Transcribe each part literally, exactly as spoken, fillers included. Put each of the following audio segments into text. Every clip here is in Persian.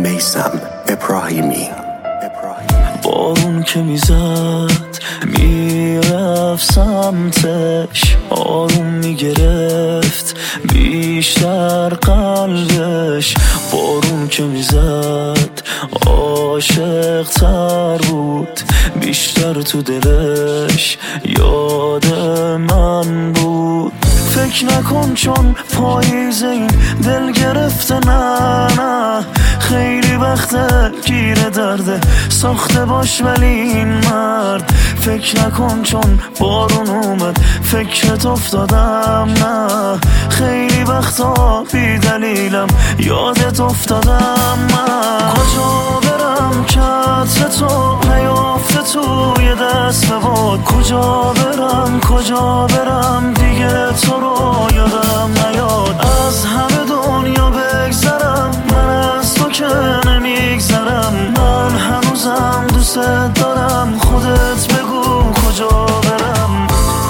میثم ابراهیمی. بارون که میزد میرفت سمتش، آروم میگرفت بیشتر قلبش. بارون که میزد عاشق تر بود، بیشتر تو دلش یاد من بود. فکر نکن چون پاییز این دل گرفته، نه نه خیلی وقته گیر درده ساخته باش ولی این مرد. فکر نکن چون بارون اومد فکرت افتادم، نه خیلی وقتا بی دلیلم یادت افتادم. من کجا برم که عطر تو نیافته توی دست باد، کجا برم کجا برم دیگه تو رو یادم نیاد. از همه دنیا بگذرم من از تو که نمیگذرم، من هنوزم دوست دارم، خودت بگو کجا برم.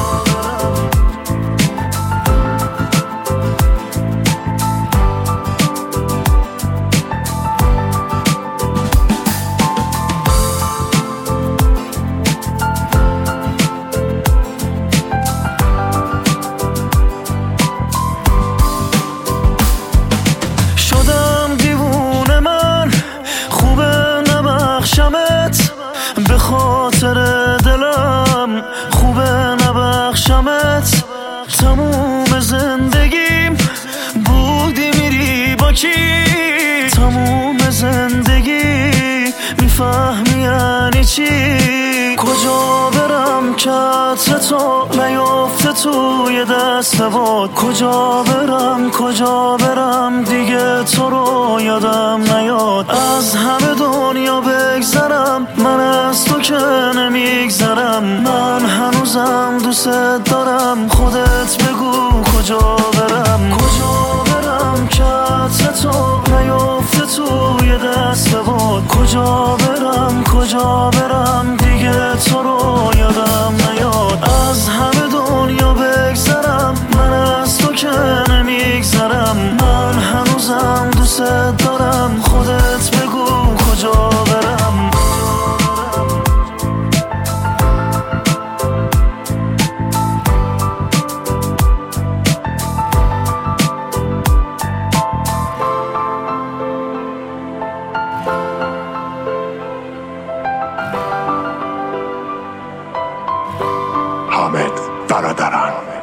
به خاطر دلم خوبه نبخشمت، تموم زندگیم بودی میری با کی، تموم زندگی میفهمی یعنی چی. کجا برم که عطر تو نیافته توی دست باد، کجا برم کجا برم دیگه تو رو یادم نیاد. از همه دنیا بگذرم من از تو که نمیگذرم، من هنوزم دوست دارم، خودت بگو کجا برم. کجا برم که عطر تو نیافته توی دست باد، کجا برم کجا برم دیگه تو رو یادم نیاد. از همه دنیا بگذرم من از تو که نمیگذرم، من هنوزم دوست دارم، خودت بگو کجا برم. حامد برادران.